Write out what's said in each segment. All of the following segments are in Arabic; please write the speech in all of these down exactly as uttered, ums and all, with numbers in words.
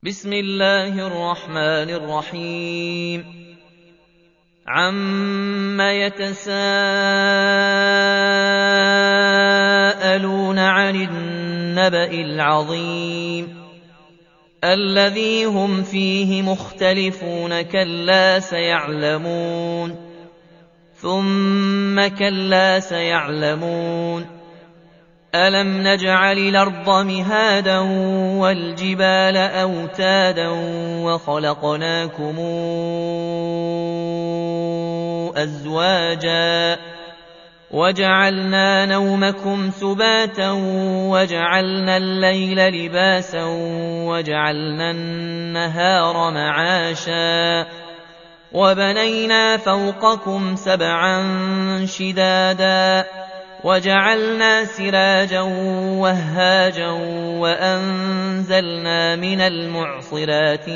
بسم الله الرحمن الرحيم عَمَّ يَتَسَاءَلُونَ عَنِ النَّبَإِ الْعَظِيمِ الَّذِي هُمْ فِيهِ مُخْتَلِفُونَ كَلَّا سَيَعْلَمُونَ ثُمَّ كَلَّا سَيَعْلَمُونَ أَلَمْ نَجْعَلِ الْأَرْضَ مِهَادًا وَالْجِبَالَ أَوْتَادًا وَخَلَقْنَاكُمْ أَزْوَاجًا وَجَعَلْنَا نَوْمَكُمْ سُبَاتًا وَجَعَلْنَا اللَّيْلَ لِبَاسًا وَجَعَلْنَا النَّهَارَ مَعَاشًا وَبَنَيْنَا فَوْقَكُمْ سَبْعًا شِدَادًا وَجَعَلْنَا سِرَاجًا وَهَّاجًا وَأَنزَلْنَا مِنَ الْمُعْصِرَاتِ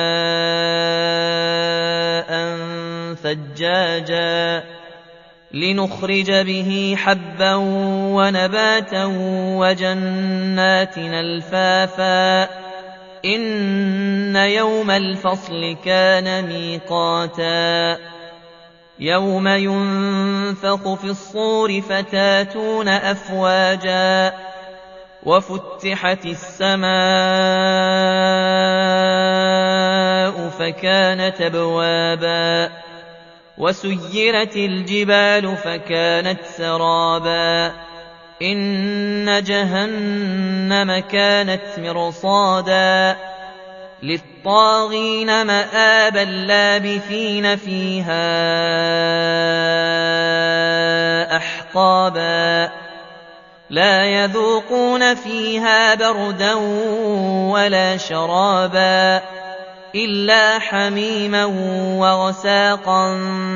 مَاءً ثَجَّاجًا لِنُخْرِجَ بِهِ حَبًّا وَنَبَاتًا وَجَنَّاتٍ أَلْفَافًا إِنَّ يَوْمَ الْفَصْلِ كَانَ مِيقَاتًا يَوْمَ يُنفَخُ فِي الصُّورِ فَتَأْتُونَ أَفْوَاجًا وَفُتِحَتِ السَّمَاءُ فَكَانَتْ أَبْوَابًا وَسُيِّرَتِ الْجِبَالُ فَكَانَتْ سَرَابًا إِنَّ جَهَنَّمَ كَانَتْ مِرْصَادًا لِّلطَّاغِينَ مَآبًا لَّابِثِينَ فِيهَا أَحْقَابًا لَّا يَذُوقُونَ فِيهَا بَرْدًا وَلَا شَرَابًا إِلَّا حَمِيمًا وَغَسَّاقًا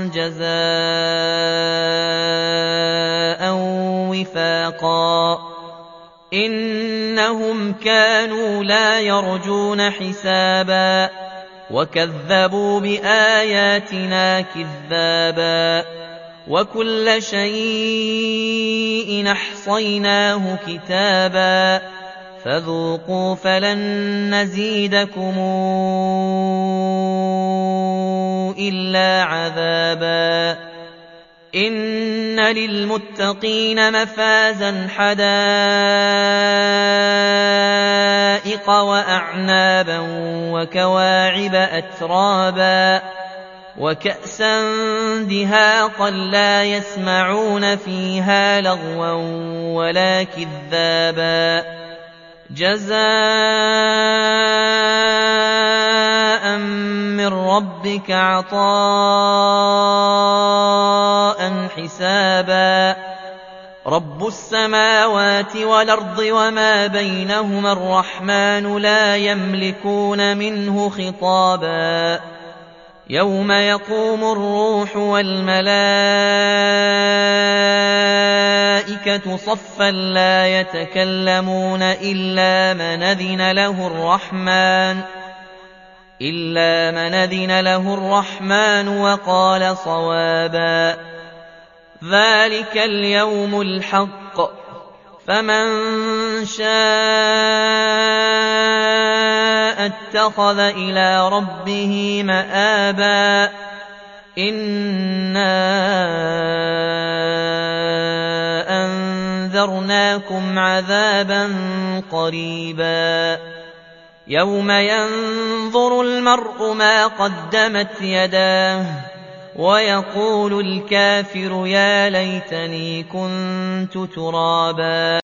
جَزَاءً وِفَاقًا إِنَّهُمْ كَانُوا لَا يَرْجُونَ حِسَابًا وَكَذَّبُوا بِآيَاتِنَا كِذَّابًا وَكُلَّ شَيْءٍ أَحْصَيْنَاهُ كِتَابًا فَذُوقُوا فَلَن نَّزِيدَكُمْ إِلَّا عَذَابًا إِنَّ لِلْمُتَّقِينَ مَفَازًا حَدَائِقَ وَأَعْنَابًا وَكَوَاعِبَ أَتْرَابًا وَكَأْسًا دِهَاقًا لَّا يَسْمَعُونَ فِيهَا لَغْوًا وَلَا كِذَّابًا جَزَاءً مِّن رَّبِّكَ عَطَاءً حِسَابًا رَّبُّ السَّمَاوَاتِ وَالْأَرْضِ وَمَا بَيْنَهُمَا الرَّحْمَٰنُ لَا يَمْلِكُونَ مِنْهُ خِطَابًا يَوْمَ يَقُومُ الرُّوحُ وَالْمَلَائِكَةُ صَفًّا لَّا يَتَكَلَّمُونَ إِلَّا مَنْ أَذِنَ لَهُ الرَّحْمَٰنُ وَقَالَ صَوَابًا ذَٰلِكَ الْيَوْمُ الْحَقُّ فَمَن شَاءَ اتَّخَذَ إِلَىٰ رَبِّهِ مَآبًا إِنَّا أَنذَرْنَاكُمْ عَذَابًا قَرِيبًا يَوْمَ يَنظُرُ الْمَرْءُ مَا قَدَّمَتْ يَدَاهُ وَيَقُولُ الْكَافِرُ يَا لَيْتَنِي كُنتُ تُرَابًا